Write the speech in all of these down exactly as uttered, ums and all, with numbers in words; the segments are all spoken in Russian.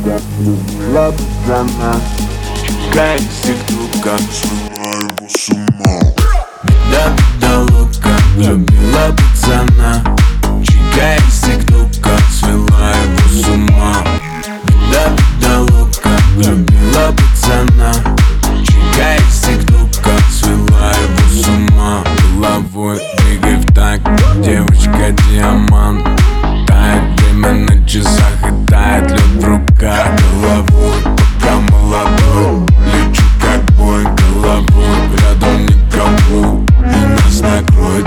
Любила пацана, чекай сектука, свела его с ума. Беда, беда, лока, любила пацана, чекай сектука, свела его с ума. Беда, беда, лока, любила пацана, чекай сектука, свела его с ума. Головой двигай в такт, девочка диамант. Тает время на часах и тает лед в руках. Головой, пока молодой, лечу как бой. Головой, рядом никого, и нас накроет.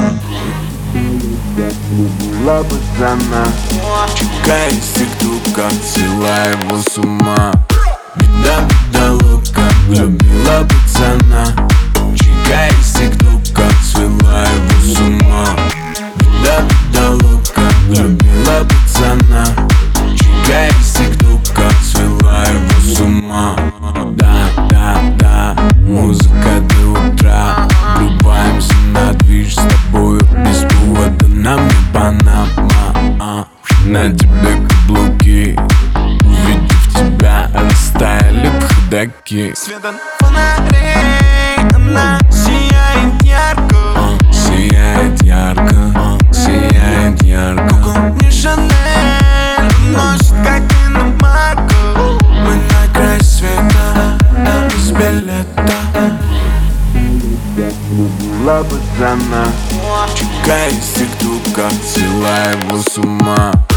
Любила пацана, чекай сектука, свела его с ума. Беда, беда, лока, любила пацана, чекай сектука, свела его с ума. Беда, беда, лока, любила пацана, чекай сектука, свела его с ума. Да, да, да, музыка до утра. Врубаемся на движ с тобою без повода, нам не Панама. На тебе каблуки, увидев тебя, растаяли б ходаки. Свет от фонарей, она сияет ярко, uh, Сияет ярко, uh, сияет ярко. Коко не Шанель, носит как иномарка. Мы на край света, без билета. Любила пацана, чекай сектука, свела его с ума.